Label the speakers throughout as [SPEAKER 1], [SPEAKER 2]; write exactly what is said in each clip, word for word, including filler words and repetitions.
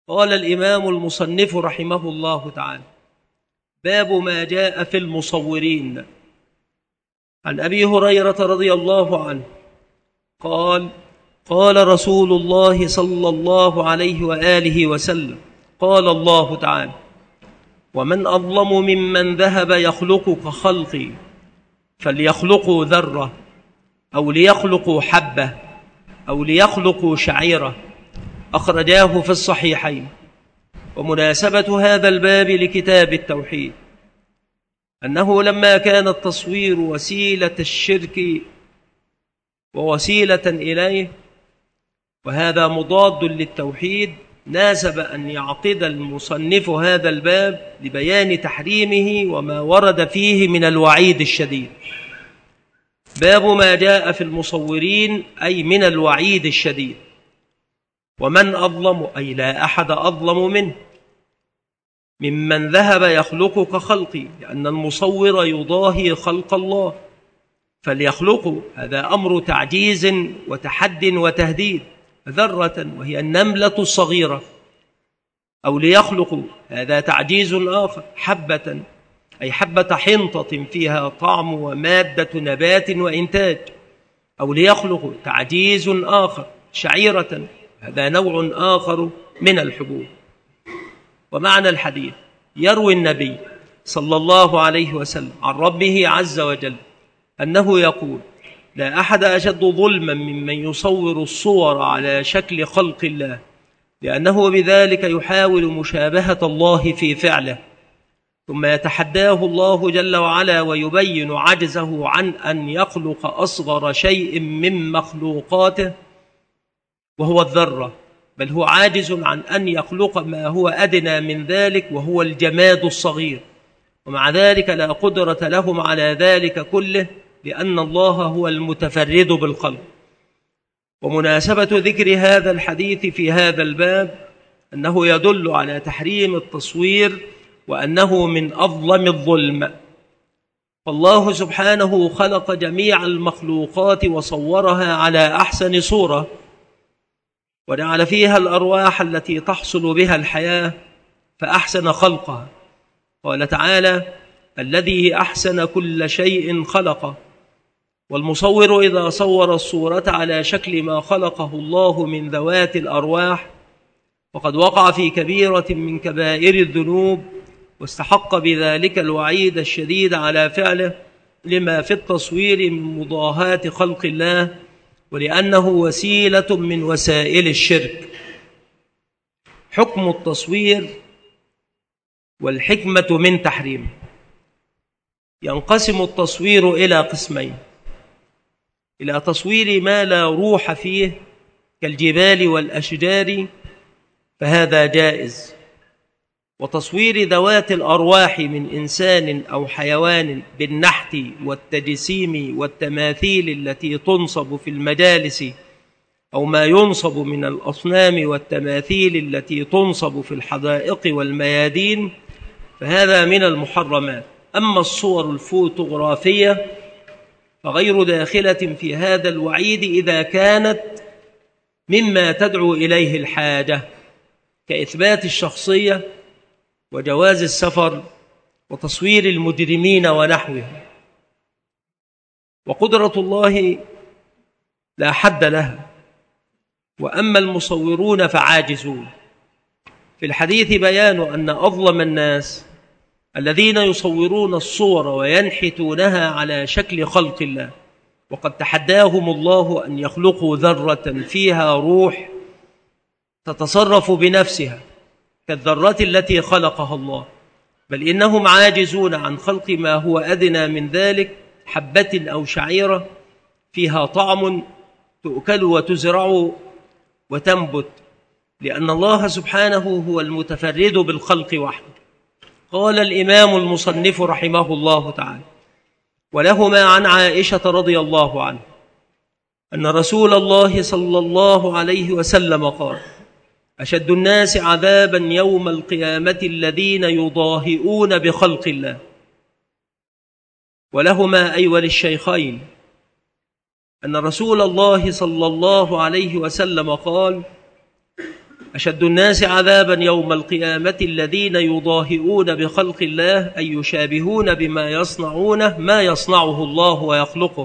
[SPEAKER 1] قال الإمام المصنف رحمه الله تعالى: باب ما جاء في المصورين. عن أبي هريرة رضي الله عنه قال: قال رسول الله صلى الله عليه وآله وسلم: قال الله تعالى: ومن أظلم ممن ذهب يخلق كخلقي، فليخلقوا ذرة أو ليخلقوا حبة أو ليخلقوا شعيرة. أخرجاه في الصحيحين. ومناسبة هذا الباب لكتاب التوحيد أنه لما كان التصوير وسيلة الشرك ووسيلة إليه، وهذا مضاد للتوحيد، ناسب أن يعقد المصنف هذا الباب لبيان تحريمه وما ورد فيه من الوعيد الشديد. باب ما جاء في المصورين، أي من الوعيد الشديد. ومن أظلم، أي لا أحد أظلم منه، ممن ذهب يخلق كخلقي، لأن المصور يضاهي خلق الله. فليخلقوا، هذا أمر تعجيز وتحد وتهديد، ذرة وهي النملة الصغيرة. أو ليخلقوا، هذا تعجيز آخر، حبة أي حبة حنطة فيها طعم ومادة نبات وإنتاج. أو ليخلقوا تعجيز آخر، شعيرة، هذا نوع آخر من الحبوب. ومعنى الحديث: يروي النبي صلى الله عليه وسلم عن ربه عز وجل أنه يقول: لا أحد أشد ظلما ممن يصور الصور على شكل خلق الله، لأنه بذلك يحاول مشابهة الله في فعله، ثم يتحداه الله جل وعلا ويبين عجزه عن أن يخلق أصغر شيء من مخلوقاته وهو الذرة، بل هو عاجز عن أن يخلق ما هو أدنى من ذلك وهو الجماد الصغير، ومع ذلك لا قدرة لهم على ذلك كله، لأن الله هو المتفرد بالخلق. ومناسبة ذكر هذا الحديث في هذا الباب أنه يدل على تحريم التصوير، وأنه من أظلم الظلم. فالله سبحانه خلق جميع المخلوقات وصورها على أحسن صورة، وجعل فيها الأرواح التي تحصل بها الحياة، فأحسن خلقها. قال تعالى: الذي أحسن كل شيء خلقه. والمصور إذا صور الصورة على شكل ما خلقه الله من ذوات الأرواح فقد وقع في كبيرة من كبائر الذنوب، واستحق بذلك الوعيد الشديد على فعله، لما في التصوير من مضاهاة خلق الله، ولأنه وسيلة من وسائل الشرك. حكم التصوير والحكمة من تحريمه. ينقسم التصوير إلى قسمين: إلى تصوير ما لا روح فيه كالجبال والأشجار، فهذا جائز، وتصوير ذوات الأرواح من إنسان أو حيوان بالنحت والتجسيم والتماثيل التي تنصب في المجالس، أو ما ينصب من الأصنام والتماثيل التي تنصب في الحدائق والميادين، فهذا من المحرمات. أما الصور الفوتوغرافية فغير داخلة في هذا الوعيد إذا كانت مما تدعو إليه الحاجة، كإثبات الشخصية وجواز السفر وتصوير المجرمين ونحوهم. وقدرة الله لا حد لها، وأما المصورون فعاجزون. في الحديث بيان أن أظلم الناس الذين يصورون الصور وينحتونها على شكل خلق الله، وقد تحداهم الله أن يخلقوا ذرة فيها روح تتصرف بنفسها كالذرة التي خلقها الله، بل إنهم عاجزون عن خلق ما هو أدنى من ذلك، حبة أو شعيرة فيها طعم تؤكل وتزرع وتنبت، لأن الله سبحانه هو المتفرد بالخلق وحده. قال الإمام المصنف رحمه الله تعالى: ولهما عن عائشة رضي الله عنها أن رسول الله صلى الله عليه وسلم قال: أشد الناس عذابا يوم القيامة الذين يضاهئون بخلق الله. ولهما أي وللشيخين أن رسول الله صلى الله عليه وسلم قال: أشد الناس عذابا يوم القيامة الذين يضاهئون بخلق الله أي يشابهون بما يصنعونه ما يصنعه الله ويخلقه.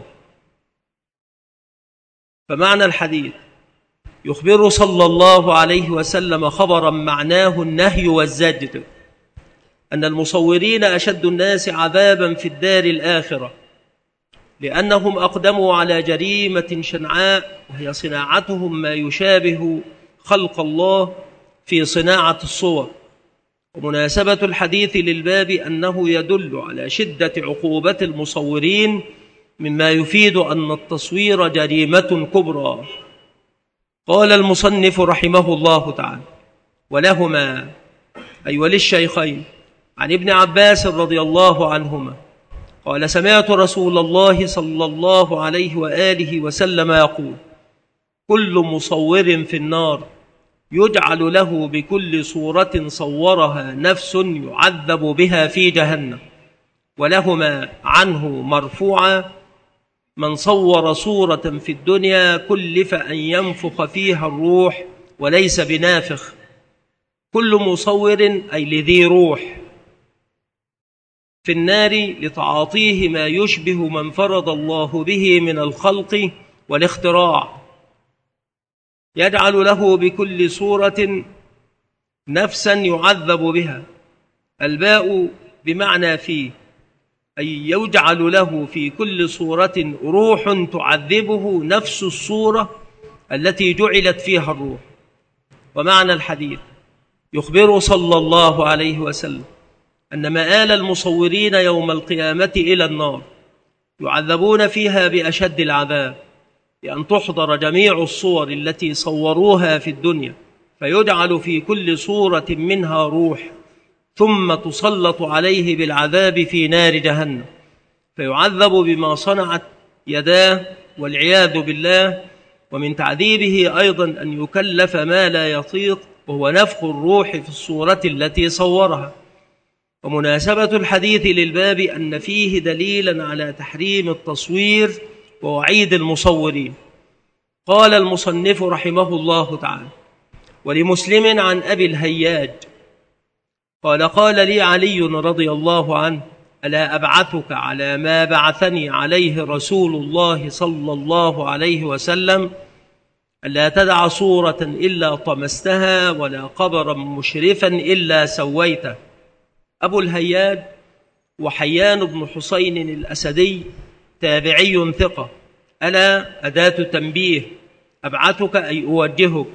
[SPEAKER 1] فمعنى الحديث يخبر صلى الله عليه وسلم خبرا معناه النهي والزجر أن المصورين أشد الناس عذابا في الدار الآخرة، لأنهم أقدموا على جريمة شنعاء وهي صناعتهم ما يشابه خلق الله في صناعة الصور. ومناسبة الحديث للباب أنه يدل على شدة عقوبة المصورين، مما يفيد أن التصوير جريمة كبرى. قال المصنف رحمه الله تعالى: ولهما أي وللشيخين عن ابن عباس رضي الله عنهما قال: سمعت رسول الله صلى الله عليه وآله وسلم يقول: كل مصور في النار يجعل له بكل صورة صورها نفس يعذب بها في جهنم. ولهما عنه مرفوعا: من صور صورة في الدنيا كلف أن ينفخ فيها الروح وليس بنافخ. كل مصور أي لذي روح في النار لتعاطيه ما يشبه من فرض الله به من الخلق والاختراع، يجعل له بكل صورة نفسا يعذب بها. الباء بمعنى فيه، أي يجعل له في كل صورة روح تعذبه نفس الصورة التي جعلت فيها الروح. ومعنى الحديث يخبر صلى الله عليه وسلم أن مآل المصورين يوم القيامة إلى النار، يعذبون فيها بأشد العذاب، بأن تحضر جميع الصور التي صوروها في الدنيا، فيجعل في كل صورة منها روح، ثم تسلط عليه بالعذاب في نار جهنم، فيعذب بما صنعت يداه والعياذ بالله. ومن تعذيبه أيضا أن يكلف ما لا يطيق، وهو نفخ الروح في الصورة التي صورها. ومناسبة الحديث للباب أن فيه دليلا على تحريم التصوير ووعيد المصورين. قال المصنف رحمه الله تعالى: ولمسلم عن أبي الهياج قال: قال لي علي رضي الله عنه: ألا أبعثك على ما بعثني عليه رسول الله صلى الله عليه وسلم؟ ألا تدع صورة إلا طمستها ولا قبرا مشرفا إلا سويته. أبو الهياج وحيان بن حسين الأسدي تابعي ثقة. ألا أداة تنبيه، أبعثك أي أوجهك،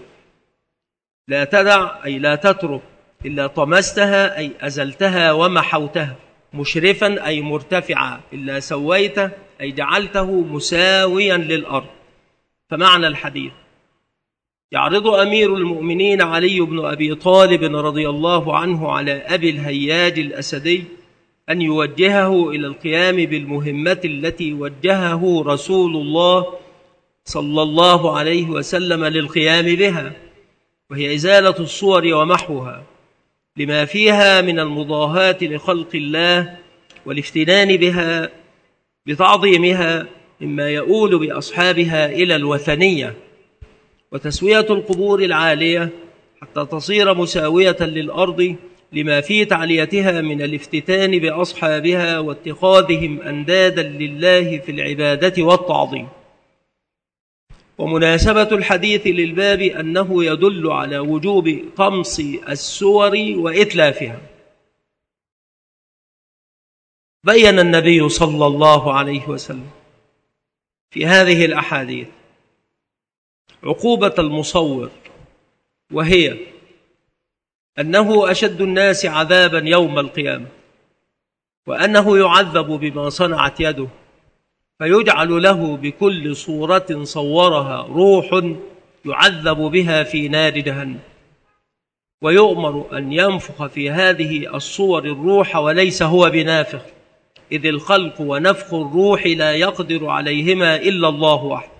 [SPEAKER 1] لا تدع أي لا تترك، إلا طمستها أي أزلتها ومحوتها، مشرفا أي مرتفعا، إلا سويته أي جعلته مساويا للأرض. فمعنى الحديث يعرض أمير المؤمنين علي بن أبي طالب رضي الله عنه على أبي الهياج الأسدي أن يوجهه إلى القيام بالمهمة التي وجهه رسول الله صلى الله عليه وسلم للقيام بها، وهي إزالة الصور ومحوها، لما فيها من المضاهاة لخلق الله والافتنان بها بتعظيمها، مما يؤول بأصحابها إلى الوثنية، وتسوية القبور العالية حتى تصير مساوية للأرض، لما في تعليتها من الافتتان بأصحابها واتخاذهم أندادا لله في العبادة والتعظيم. ومناسبة الحديث للباب أنه يدل على وجوب طمس السور وإتلافها. بيّن النبي صلى الله عليه وسلم في هذه الأحاديث عقوبة المصور، وهي أنه أشد الناس عذابا يوم القيامة، وأنه يعذب بما صنعت يده، فيجعل له بكل صورة صورها روح يعذب بها في نار جهنم، ويؤمر أن ينفخ في هذه الصور الروح وليس هو بنافخ، إذ الخلق ونفخ الروح لا يقدر عليهما إلا الله وحده.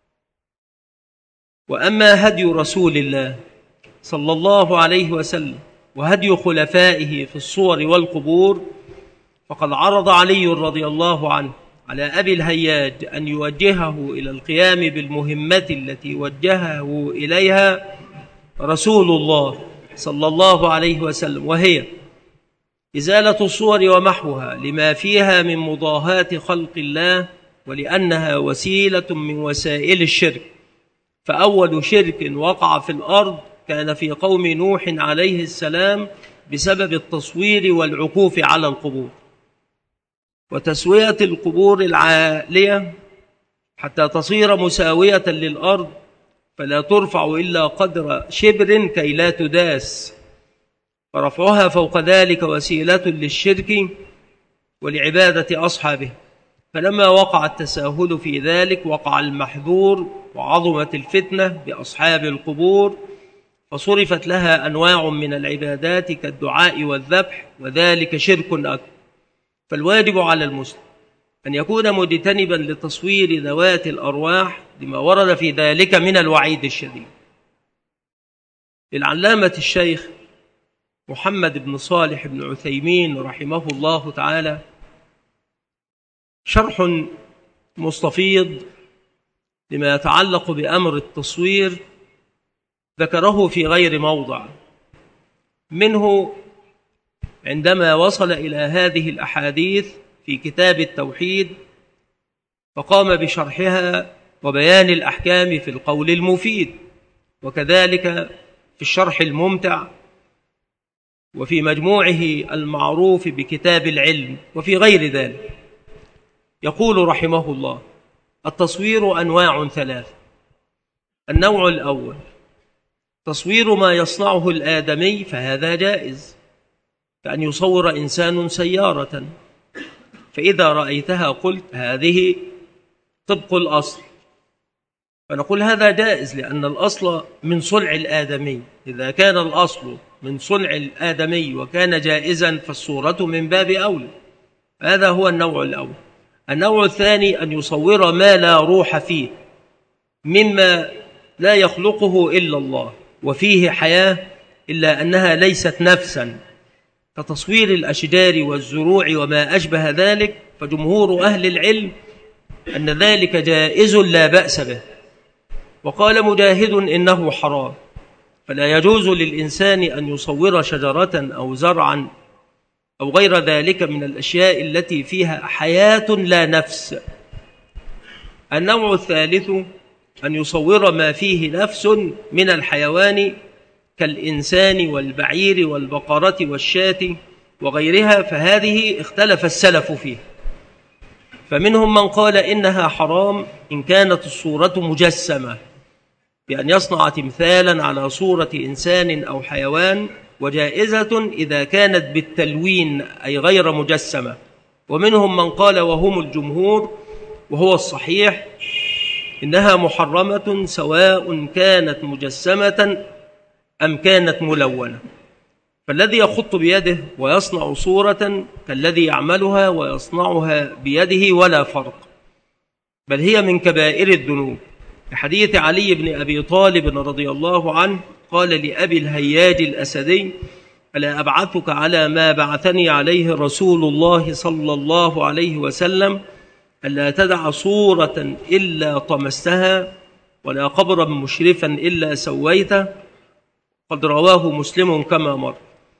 [SPEAKER 1] وأما هدي رسول الله صلى الله عليه وسلم وهدي خلفائه في الصور والقبور، فقد عرض علي رضي الله عنه على أبي الهياج أن يوجهه إلى القيام بالمهمة التي وجهه إليها رسول الله صلى الله عليه وسلم، وهي إزالة الصور ومحوها لما فيها من مضاهاة خلق الله، ولأنها وسيلة من وسائل الشرك. فأول شرك وقع في الأرض كان في قوم نوح عليه السلام بسبب التصوير والعكوف على القبور وتسوية القبور العالية حتى تصير مساوية للأرض، فلا ترفع إلا قدر شبر كي لا تداس، فرفعها فوق ذلك وسيلة للشرك ولعبادة أصحابه. فلما وقع التساهل في ذلك وقع المحذور وعظمت الفتنة بأصحاب القبور، فصرفت لها أنواع من العبادات كالدعاء والذبح، وذلك شرك أكبر. فالواجب على المسلم أن يكون مجتنبا لتصوير ذوات الأرواح لما ورد في ذلك من الوعيد الشديد. للعلامة الشيخ محمد بن صالح بن عثيمين رحمه الله تعالى شرح مستفيض لما يتعلق بأمر التصوير، ذكره في غير موضع منه عندما وصل إلى هذه الأحاديث في كتاب التوحيد، فقام بشرحها وبيان الأحكام في القول المفيد، وكذلك في الشرح الممتع، وفي مجموعه المعروف بكتاب العلم، وفي غير ذلك. يقول رحمه الله: التصوير أنواع ثلاث. النوع الأول تصوير ما يصنعه الآدمي، فهذا جائز، كأن يصور إنسان سيارة فإذا رأيتها قلت هذه طبق الأصل، فنقول هذا جائز لأن الأصل من صنع الآدمي. إذا كان الأصل من صنع الآدمي وكان جائزا فالصورة من باب أولى. هذا هو النوع الأول. النوع الثاني أن يصور ما لا روح فيه مما لا يخلقه إلا الله وفيه حياة إلا أنها ليست نفسا، كتصوير الأشجار والزروع وما أشبه ذلك. فجمهور أهل العلم أن ذلك جائز لا بأس به، وقال مجاهد إنه حرام، فلا يجوز للإنسان أن يصور شجرة أو زرعا أو غير ذلك من الأشياء التي فيها حياة لا نفس. النوع الثالث أن يصور ما فيه نفس من الحيوان كالإنسان والبعير والبقرة والشاة وغيرها، فهذه اختلف السلف فيه، فمنهم من قال إنها حرام إن كانت الصورة مجسمة بأن يصنع تمثالا على صورة إنسان أو حيوان، وجائزة إذا كانت بالتلوين أي غير مجسمة. ومنهم من قال وهم الجمهور وهو الصحيح إنها محرمة سواء كانت مجسمة أم كانت ملونة. فالذي يخط بيده ويصنع صورة كالذي يعملها ويصنعها بيده ولا فرق، بل هي من كبائر الذنوب. لحديث علي بن أبي طالب رضي الله عنه قال لأبي الهياج الأسدي: ألا أبعثك على ما بعثني عليه رسول الله صلى الله عليه وسلم، ألا تدع صورة إلا طمستها ولا قبرا مشرفا إلا سويته. قد رواه مسلم كما مر.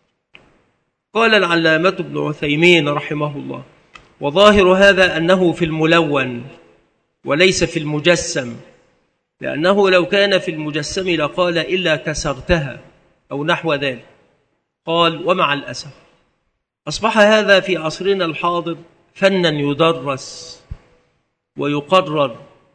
[SPEAKER 1] قال العلامة ابن عثيمين رحمه الله: وظاهر هذا أنه في الملون وليس في المجسم، لأنه لو كان في المجسم لقال إلا كسرتها أو نحو ذلك. قال: ومع الأسف أصبح هذا في عصرنا الحاضر فنا يدرس ويقرر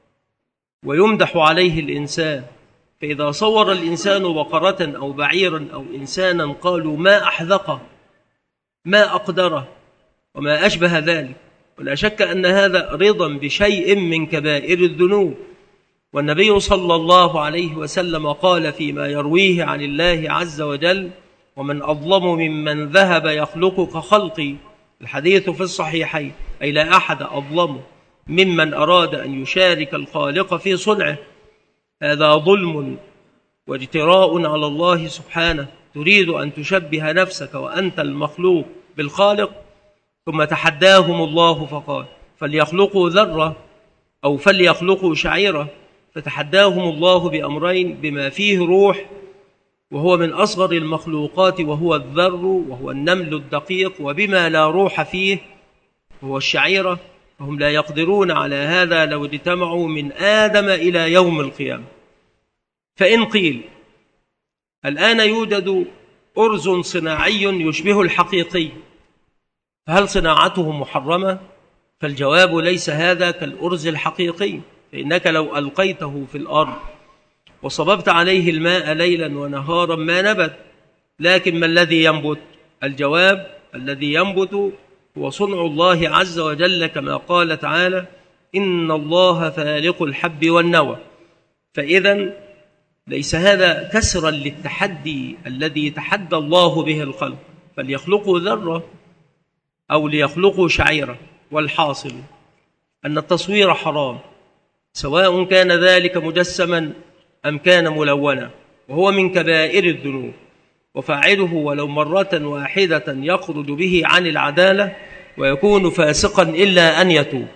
[SPEAKER 1] ويمدح عليه الإنسان، فإذا صور الإنسان بقرة أو بعيرا أو إنسانا قالوا ما أحذقه ما أقدره وما أشبه ذلك. ولا شك أن هذا رضا بشيء من كبائر الذنوب. والنبي صلى الله عليه وسلم قال فيما يرويه عن الله عز وجل: ومن أظلم ممن ذهب يخلق كخلقي. الحديث في الصحيحين، أي لا أحد أظلم ممن أراد أن يشارك الخالق في صنعه. هذا ظلم واجتراء على الله سبحانه. تريد أن تشبه نفسك وأنت المخلوق بالخالق؟ ثم تحداهم الله فقال: فليخلقوا ذرة أو فليخلقوا شعيرة. فتحداهم الله بأمرين: بما فيه روح وهو من أصغر المخلوقات، وهو الذر، وهو النمل الدقيق، وبما لا روح فيه وهو الشعيرة، فهم لا يقدرون على هذا لو اجتمعوا من آدم إلى يوم القيامة. فإن قيل الآن يوجد أرز صناعي يشبه الحقيقي، فهل صناعته محرمة؟ فالجواب ليس هذا كالأرز الحقيقي، فإنك لو ألقيته في الأرض وصببت عليه الماء ليلا ونهارا ما نبت. لكن ما الذي ينبت؟ الجواب الذي ينبت هو صنع الله عز وجل، كما قال تعالى: إن الله فالق الحب والنوى. فإذا ليس هذا كسرا للتحدي الذي تحدى الله به الخلق، فليخلقوا ذرة أو ليخلقوا شعيرة. والحاصل أن التصوير حرام، سواء كان ذلك مجسما أم كان ملونا، وهو من كبائر الذنوب، وفاعله ولو مرة واحدة يخرج به عن العدالة ويكون فاسقا إلا أن يتوب.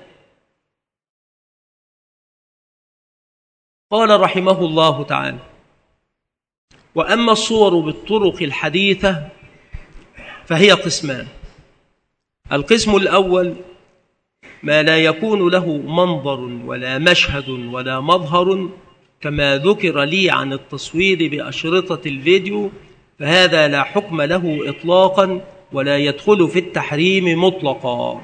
[SPEAKER 1] قال رحمه الله تعالى: وأما الصور بالطرق الحديثة فهي قسمان. القسم الأول ما لا يكون له منظر ولا مشهد ولا مظهر، كما ذكر لي عن التصوير بأشرطة الفيديو، فهذا لا حكم له إطلاقا ولا يدخل في التحريم مطلقا،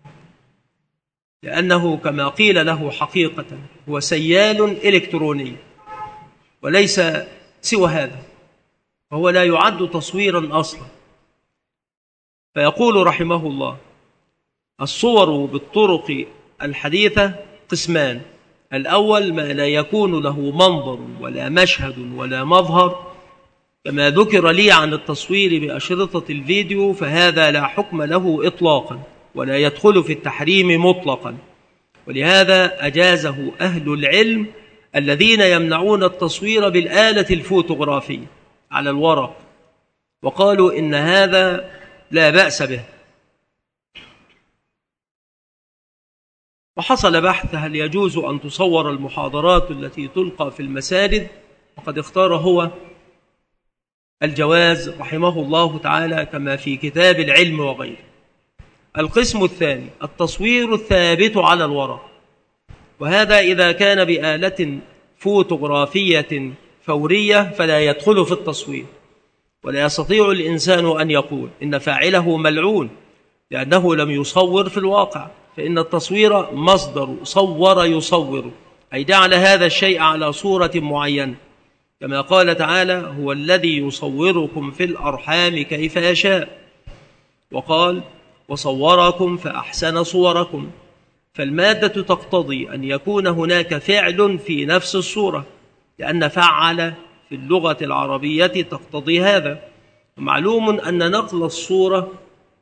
[SPEAKER 1] لأنه كما قيل له حقيقة هو سيال إلكتروني وليس سوى هذا، وهو لا يعد تصويرا أصلا. فيقول رحمه الله: الصور بالطرق الحديثة قسمان. الأول ما لا يكون له منظر ولا مشهد ولا مظهر، كما ذكر لي عن التصوير بأشرطة الفيديو، فهذا لا حكم له إطلاقا ولا يدخل في التحريم مطلقا، ولهذا أجازه أهل العلم الذين يمنعون التصوير بالآلة الفوتوغرافية على الورق، وقالوا إن هذا لا بأس به. وحصل بحث هل يجوز أن تصور المحاضرات التي تلقى في المساجد، وقد اختار هو الجواز رحمه الله تعالى، كما في كتاب العلم وغيره. القسم الثاني التصوير الثابت على الورق، وهذا إذا كان بآلة فوتوغرافية فورية فلا يدخل في التصوير، ولا يستطيع الإنسان أن يقول إن فاعله ملعون لأنه لم يصور في الواقع، فإن التصوير مصدر صور يصور، أي جعل هذا الشيء على صورة معينة، كما قال تعالى: هو الذي يصوركم في الأرحام كيف يشاء، وقال: وصوركم فأحسن صوركم. فالمادة تقتضي أن يكون هناك فعل في نفس الصورة، لأن فعل في اللغة العربية تقتضي هذا. ومعلوم أن نقل الصورة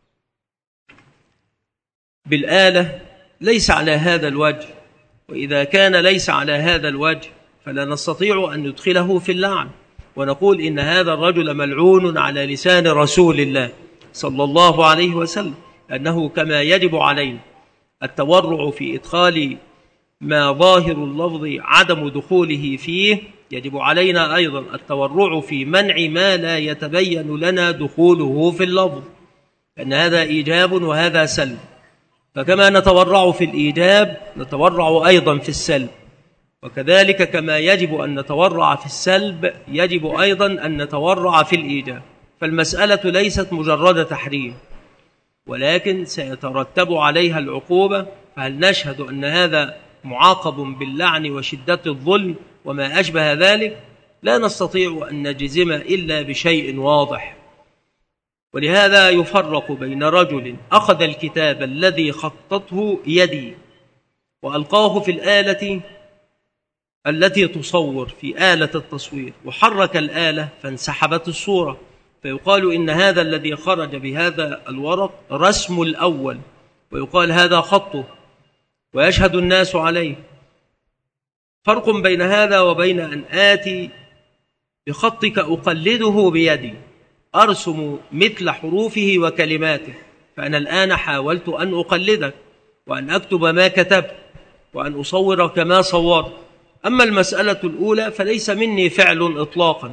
[SPEAKER 1] بالآلة ليس على هذا الوجه، وإذا كان ليس على هذا الوجه فلا نستطيع أن ندخله في اللعن ونقول إن هذا الرجل ملعون على لسان رسول الله صلى الله عليه وسلم، أنه كما يجب علينا التورع في إدخال ما ظاهر اللفظ عدم دخوله فيه، يجب علينا أيضا التورع في منع ما لا يتبين لنا دخوله في اللفظ، لأن هذا إيجاب وهذا سلب. فكما نتورع في الإيجاب نتورع أيضا في السلب، وكذلك كما يجب أن نتورع في السلب يجب أيضا أن نتورع في الإيجاب. فالمسألة ليست مجرد تحريم، ولكن سيترتب عليها العقوبة. فهل نشهد أن هذا معاقب باللعن وشدة الظلم وما أشبه ذلك؟ لا نستطيع أن نجزم إلا بشيء واضح. ولهذا يفرق بين رجل أخذ الكتاب الذي خطته يدي وألقاه في الآلة التي تصور في آلة التصوير، وحرك الآلة فانسحبت الصورة، فيقال إن هذا الذي خرج بهذا الورق رسم الأول، ويقال هذا خطه ويشهد الناس عليه. فرق بين هذا وبين أن آتي بخطك أقلده بيدي، أرسم مثل حروفه وكلماته، فأنا الآن حاولت أن أقلدك وأن أكتب ما كتبت وأن أصور كما صورت. أما المسألة الأولى فليس مني فعل إطلاقا،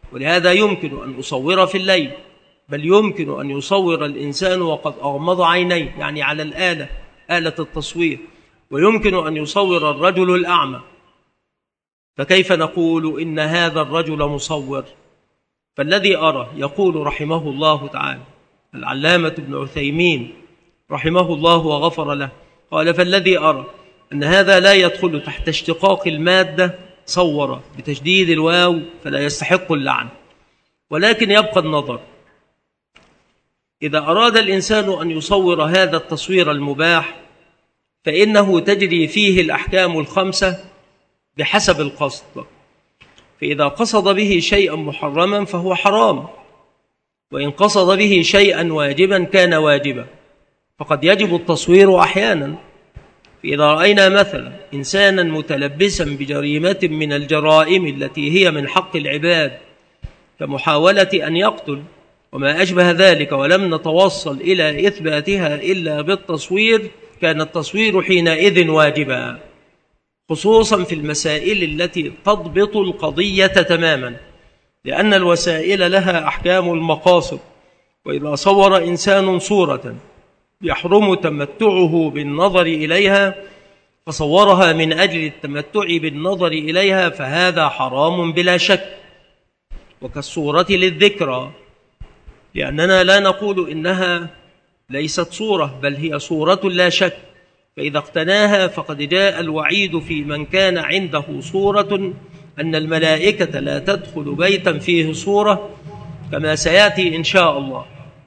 [SPEAKER 1] ولهذا يمكن أن أصور في الليل، بل يمكن أن يصور الإنسان وقد أغمض عينيه، يعني على الآلة، آلة التصوير، ويمكن أن يصور الرجل الأعمى. فكيف نقول إن هذا الرجل مصور؟ فالذي أرى، يقول رحمه الله تعالى العلامة ابن عثيمين رحمه الله وغفر له، قال: فالذي أرى أن هذا لا يدخل تحت اشتقاق المادة صور بتشديد الواو فلا يستحق اللعن، ولكن يبقى النظر. إذا أراد الإنسان أن يصور هذا التصوير المباح فإنه تجري فيه الأحكام الخمسة بحسب القصد. فإذا قصد به شيئا محرما فهو حرام، وإن قصد به شيئا واجبا كان واجبا، فقد يجب التصوير أحيانا. فإذا رأينا مثلا إنسانا متلبسا بجريمة من الجرائم التي هي من حق العباد كمحاولة أن يقتل وما أشبه ذلك، ولم نتوصل إلى إثباتها إلا بالتصوير، كان التصوير حينئذ واجبا، خصوصا في المسائل التي تضبط القضية تماما، لأن الوسائل لها أحكام المقاصد. وإذا صور إنسان صورة يحرم تمتعه بالنظر إليها فصورها من أجل التمتع بالنظر إليها فهذا حرام بلا شك، وكالصورة للذكرى، لأننا لا نقول إنها ليست صورة، بل هي صورة لا شك. فإذا اقتناها فقد جاء الوعيد في من كان عنده صورة أن الملائكة لا تدخل بيتا فيه صورة، كما سيأتي إن شاء الله.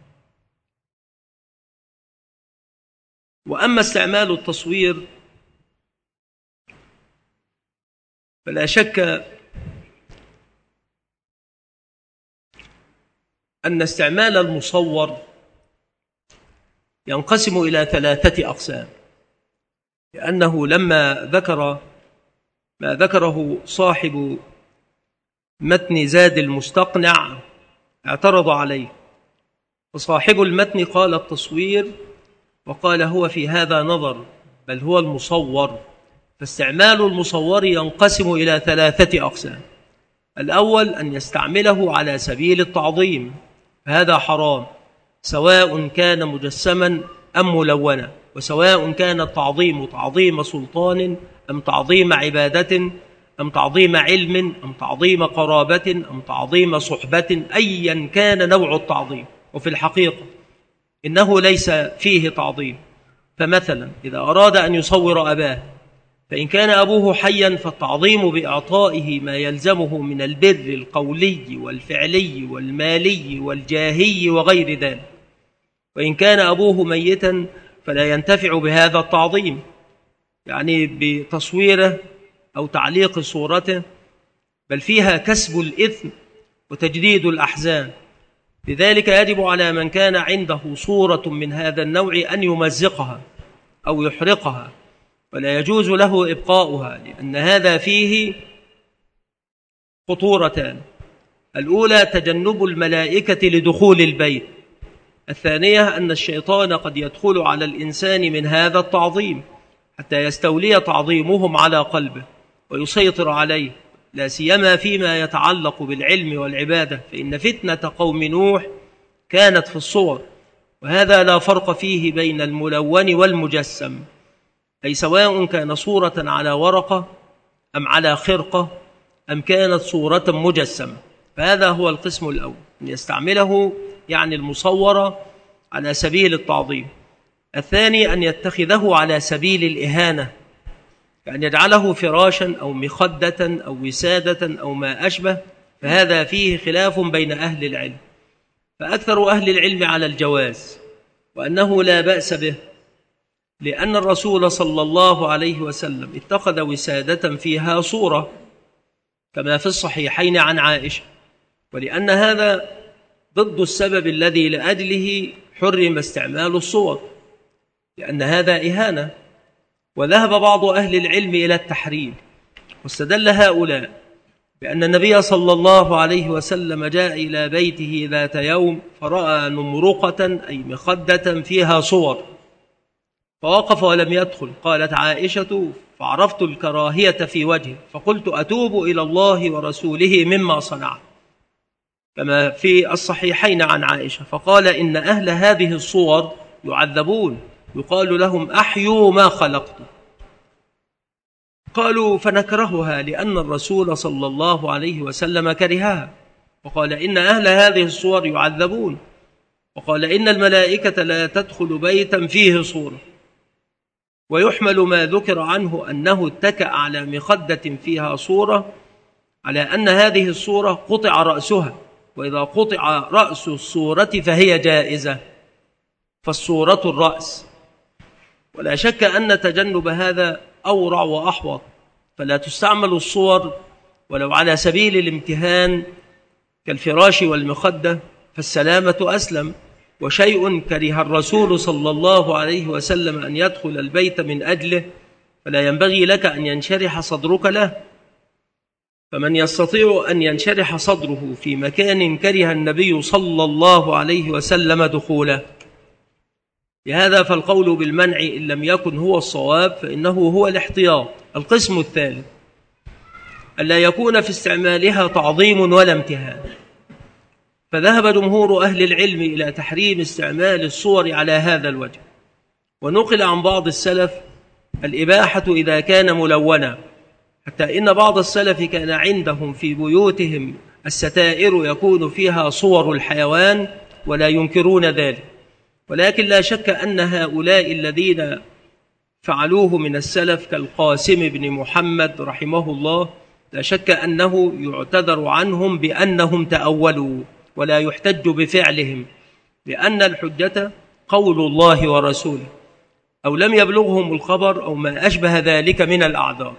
[SPEAKER 1] وأما استعمال التصوير فلا شك أن استعمال المصور ينقسم إلى ثلاثة أقسام، لأنه لما ذكر ما ذكره صاحب متن زاد المستقنع اعترض عليه، وصاحب المتن قال التصوير، وقال هو في هذا نظر، بل هو المصور. فاستعمال المصور ينقسم إلى ثلاثة أقسام. الأول أن يستعمله على سبيل التعظيم، فهذا حرام، سواء كان مجسما أم ملونا، وسواء كان التعظيم تعظيم سلطان أم تعظيم عبادة أم تعظيم علم أم تعظيم قرابة أم تعظيم صحبة، أيا كان نوع التعظيم. وفي الحقيقة إنه ليس فيه تعظيم. فمثلا إذا أراد أن يصور أباه، فإن كان أبوه حيا فالتعظيم بإعطائه ما يلزمه من البر القولي والفعلي والمالي والجاهي وغير ذلك، وإن كان أبوه ميتا فلا ينتفع بهذا التعظيم، يعني بتصويره أو تعليق صورته، بل فيها كسب الإثم وتجديد الأحزان. لذلك يجب على من كان عنده صورة من هذا النوع أن يمزقها أو يحرقها، ولا يجوز له إبقاؤها، لأن هذا فيه خطورتان: الأولى تجنب الملائكة لدخول البيت، الثانية أن الشيطان قد يدخل على الإنسان من هذا التعظيم حتى يستولي تعظيمهم على قلبه ويسيطر عليه، لا سيما فيما يتعلق بالعلم والعبادة، فإن فتنة قوم نوح كانت في الصور، وهذا لا فرق فيه بين الملون والمجسم، أي سواء كان صورة على ورقة أم على خرقة أم كانت صورة مجسمة. فهذا هو القسم الأول، أن يستعمله يعني المصورة على سبيل التعظيم. الثاني أن يتخذه على سبيل الإهانة، كأن يجعله فراشا أو مخدة أو وسادة أو ما أشبه، فهذا فيه خلاف بين أهل العلم، فأكثر أهل العلم على الجواز وأنه لا بأس به، لأن الرسول صلى الله عليه وسلم اتخذ وسادة فيها صورة كما في الصحيحين عن عائشة، ولأن هذا ضد السبب الذي لأجله حرم استعمال الصور، لأن هذا إهانة. وذهب بعض أهل العلم إلى التحريم، واستدل هؤلاء بأن النبي صلى الله عليه وسلم جاء إلى بيته ذات يوم فرأى نمرقة أي مخدة فيها صور، فوقف ولم يدخل. قالت عائشة: فعرفت الكراهية في وجهه، فقلت: أتوب إلى الله ورسوله مما صنعت. كما في الصحيحين عن عائشة، فقال إن أهل هذه الصور يعذبون، يقال لهم أحيوا ما خلقتم. قالوا فنكرهها لأن الرسول صلى الله عليه وسلم كرهها، وقال إن أهل هذه الصور يعذبون، وقال إن الملائكة لا تدخل بيتا فيه صورة. ويحمل ما ذكر عنه أنه اتكأ على مخدة فيها صورة على أن هذه الصورة قطع رأسها، وإذا قطع رأس الصورة فهي جائزة، فالصورة الرأس. ولا شك أن تجنب هذا أورع وأحوط، فلا تستعمل الصور ولو على سبيل الامتهان كالفراش والمخدة، فالسلامة أسلم. وشيء كره الرسول صلى الله عليه وسلم أن يدخل البيت من أجله، فلا ينبغي لك أن ينشرح صدرك له. فمن يستطيع أن ينشرح صدره في مكان كره النبي صلى الله عليه وسلم دخوله، لهذا فالقول بالمنع إن لم يكن هو الصواب فإنه هو الاحتياط. القسم الثالث ألا يكون في استعمالها تعظيم ولا امتهان، فذهب جمهور أهل العلم إلى تحريم استعمال الصور على هذا الوجه، ونقل عن بعض السلف الإباحة إذا كان ملونا، حتى إن بعض السلف كان عندهم في بيوتهم الستائر يكون فيها صور الحيوان ولا ينكرون ذلك. ولكن لا شك أن هؤلاء الذين فعلوه من السلف كالقاسم بن محمد رحمه الله لا شك أنه يعتذر عنهم بأنهم تأولوا، ولا يحتج بفعلهم، لأن الحجة قول الله ورسوله، أو لم يبلغهم الخبر أو ما أشبه ذلك من الأعذار.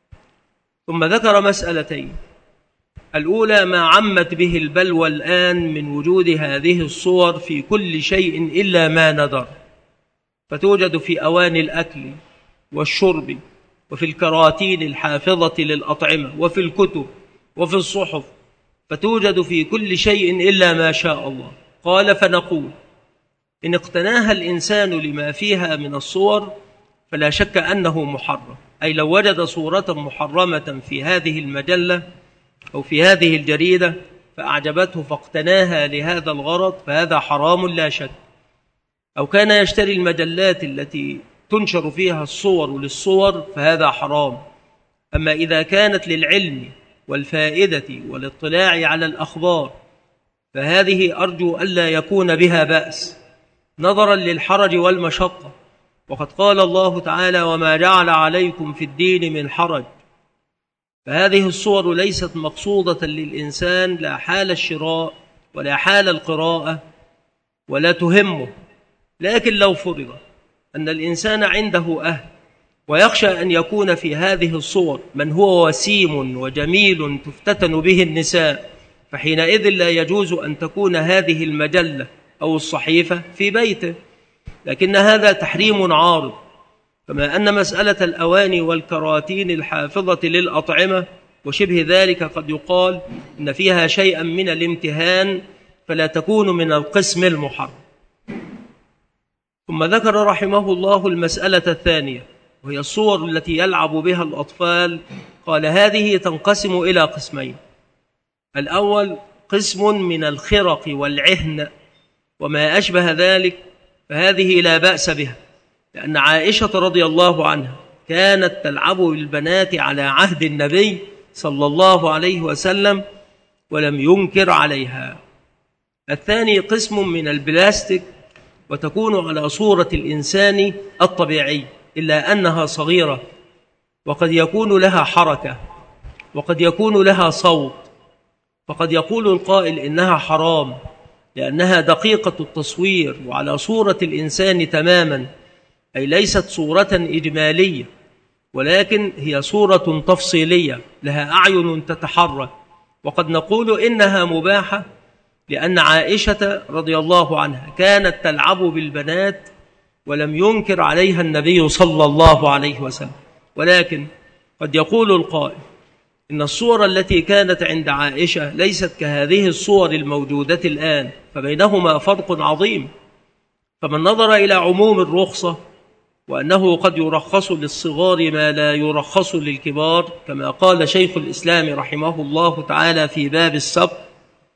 [SPEAKER 1] ثم ذكر مسألتين: الأولى ما عمت به البلوى الآن من وجود هذه الصور في كل شيء إلا ما ندر، فتوجد في أواني الأكل والشرب، وفي الكراتين الحافظة للأطعمة، وفي الكتب، وفي الصحف، فتوجد في كل شيء إلا ما شاء الله. قال فنقول إن اقتناها الإنسان لما فيها من الصور فلا شك أنه محرم، أي لو وجد صورة محرمة في هذه المجلة أو في هذه الجريدة فأعجبته فاقتناها لهذا الغرض فهذا حرام لا شك. أو كان يشتري المجلات التي تنشر فيها الصور للصور فهذا حرام. أما إذا كانت للعلم والفائدة والاطلاع على الأخبار فهذه أرجو ألا يكون بها بأس نظرا للحرج والمشقة، وقد قال الله تعالى: وما جعل عليكم في الدين من حرج. فهذه الصور ليست مقصودة للإنسان لا حال الشراء ولا حال القراءة ولا تهمه. لكن لو فرض أن الإنسان عنده أهل ويخشى أن يكون في هذه الصور من هو وسيم وجميل تفتتن به النساء، فحينئذ لا يجوز أن تكون هذه المجلة أو الصحيفة في بيته، لكن هذا تحريم عارض. كما أن مسألة الأواني والكراتين الحافظة للأطعمة وشبه ذلك قد يقال إن فيها شيئا من الامتهان فلا تكون من القسم المحرم. ثم ذكر رحمه الله المسألة الثانية وهي الصور التي يلعب بها الأطفال. قال هذه تنقسم إلى قسمين: الأول قسم من الخرق والعهن وما أشبه ذلك، فهذه لا بأس بها، لأن عائشة رضي الله عنها كانت تلعب بالبنات على عهد النبي صلى الله عليه وسلم ولم ينكر عليها. الثاني قسم من البلاستيك وتكون على صورة الإنسان الطبيعي إلا أنها صغيرة، وقد يكون لها حركة وقد يكون لها صوت، فقد يقول القائل إنها حرام لأنها دقيقة التصوير وعلى صورة الإنسان تماما، أي ليست صورة إجمالية ولكن هي صورة تفصيلية لها أعين تتحرك. وقد نقول إنها مباحة لأن عائشة رضي الله عنها كانت تلعب بالبنات ولم ينكر عليها النبي صلى الله عليه وسلم. ولكن قد يقول القائل إن الصور التي كانت عند عائشة ليست كهذه الصور الموجودة الآن، فبينهما فرق عظيم. فمن نظر إلى عموم الرخصة وأنه قد يرخص للصغار ما لا يرخص للكبار، كما قال شيخ الإسلام رحمه الله تعالى في باب السبق: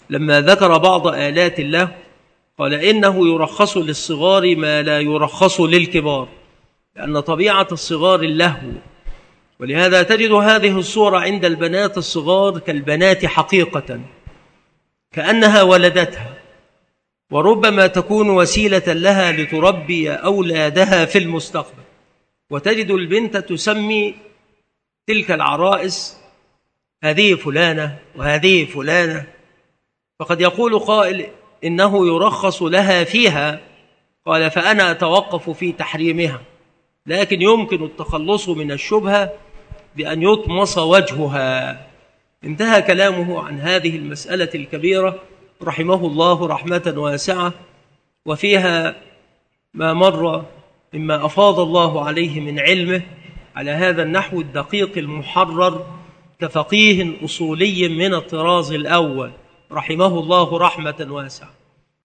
[SPEAKER 1] لما ذكر بعض آلات الله قال إنه يرخص للصغار ما لا يرخص للكبار، لأن طبيعة الصغار اللهو، ولهذا تجد هذه الصورة عند البنات الصغار كالبنات حقيقة، كأنها ولدتها، وربما تكون وسيلة لها لتربي أولادها في المستقبل. وتجد البنت تسمي تلك العرائس هذه فلانة وهذه فلانة، فقد يقول قائل إنه يرخص لها فيها، قال فأنا أتوقف في تحريمها، لكن يمكن التخلص من الشبهة بأن يطمس وجهها. انتهى كلامه عن هذه المسألة الكبيرة رحمه الله رحمة واسعة، وفيها ما مر مما أفاض الله عليه من علمه على هذا النحو الدقيق المحرر كفقيه أصولي من الطراز الأول رحمه الله رحمة واسعة.